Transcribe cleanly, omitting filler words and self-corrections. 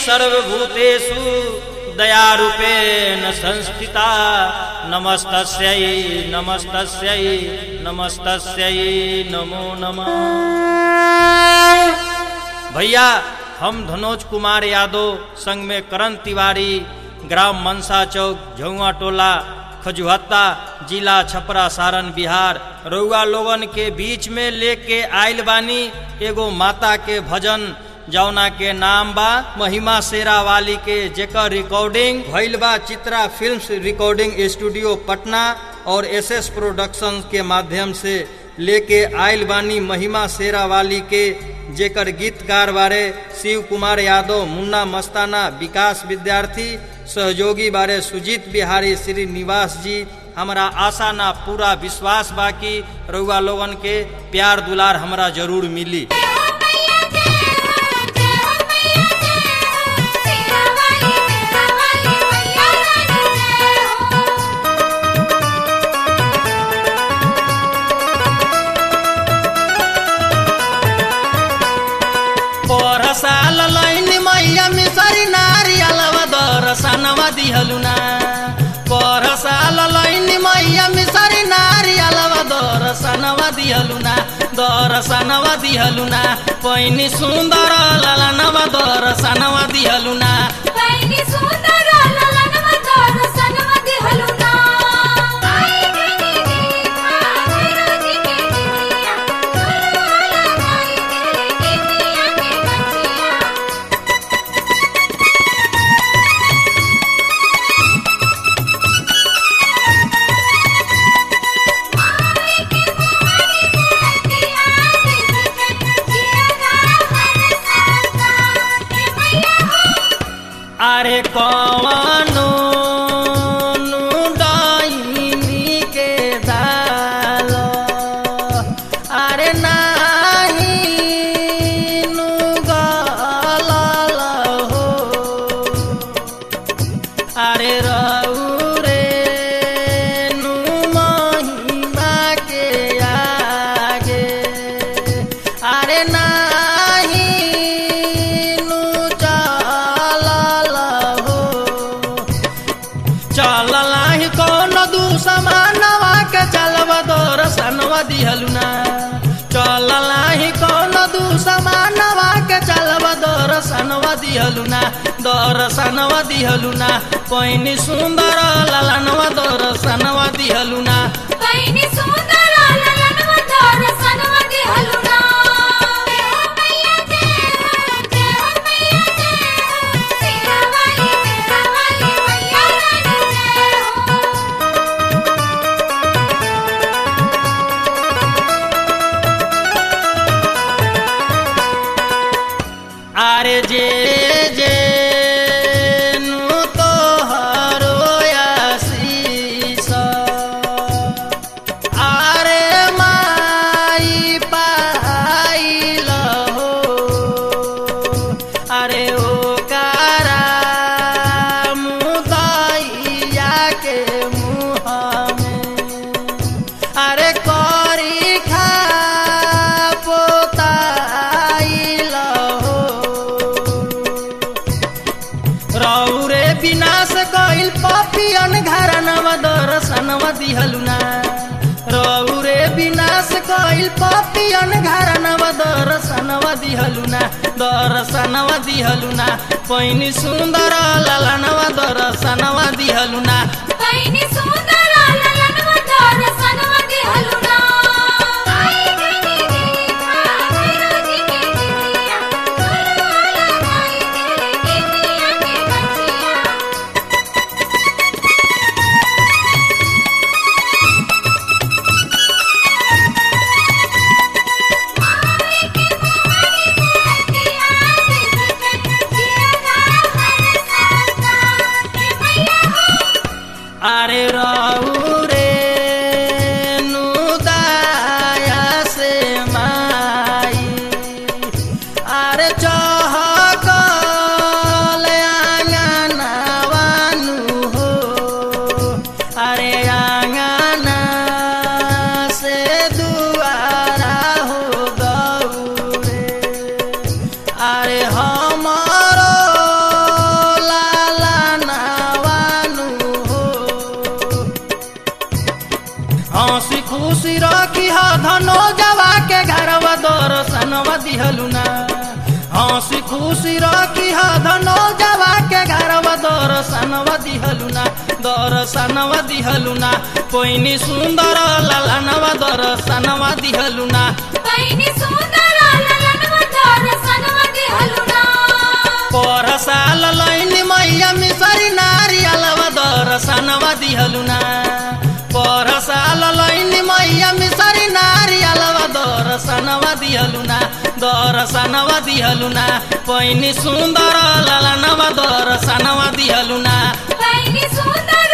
सर्वभूतेषु दयारूपेण संस्थिता नमस्तस्यै नमस्तस्यै नमस्तस्यै नमो नमः। भैया हम धनोज कुमार यादव संग में करण तिवारी, ग्राम मनसा चौक, झुआ टोला, खजुहत्ता, जिला छपरा, सारण, बिहार, रउआ लोगन के बीच में लेके आइल बानी एगो माता के भजन जौना के नाम बा महिमा शेरा वाली के, जेकर रिकॉर्डिंग भइल बा Chitra films recording studio Patna और एसएस प्रोडक्शन के माध्यम से लेके आइल बानी महिमा शेरा वाली के, जेकर गीतकार बारे शिव कुमार यादव, मुन्ना मस्ताना, विकास विद्यार्थी, सहयोगी बारे सुजीत बिहारी, श्रीनिवास जी। हमारा आशा ना पूरा विश्वास बाकी रउआ लोगन के प्यार दुलार हमरा जरूर मिली। साल लैन मैया मिसरी नारियलवा दर्शनवा दिहलुना, पर साल लैन मैया मिसरी नारियलवा दर्शनवा दिहलुना, दर्शनवा दिहलुना, पैनी सुंदर ललनवा दर्शनवा दिहलुना, पैनी सुंदर ललनवा दर्शनवा दिहलुना। अरे कौनो डाइनी के दाल, अरे नाही नुगल हो, अरे रउरे नु महिमा के आगे, अरे नाही चललाही कौन दुश्मनवा के चलवा दर्शनवा दिहलुना, चललाही कौन दुश्मनवा के चलवा दर्शनवा दिहलुना, दर्शनवा दिहलुना, पैनी सुंदर ललनवा दर्शनवा दिहलुना, पैनी सुंदर ललनवा दर्शनवा दिहलुना। अरे जे जे नु तोहरो आशीष, अरे माई पाइल हो, अरे ओकरा मुदैया के मुँह में, अरे करी खा रौरे विनाश कइल पापियन घरनवा दर्शनवा दिहलुना, रौरे विनाश कइल पापियन घरनवा दर्शनवा दिहलुना, दर्शनवा दिहलुना, पैनी सुंदर ललनवा दर्शनवा दिहलुना, पैनी सुंदर ललनवा दर्शनवा दिहलुना। दिहलुना हंसी खुशी रखी हा धनो जवा के घरवा दर्शनवा दिहलुना कोइनी सुंदर ललनवा दर्शनवा दिहलुना पैनी सुंदर ललनवा दर्शनवा दिहलुना परसाल लैनी मैया मिसरी नारियलवा दर्शनवा दिहलुना परसाल लैनी मैया मिसरी नारियलवा दर्शनवा दिहलुना पैनी सुंदर ललनवा दर्शनवा दिहलुना पैनी सुंदर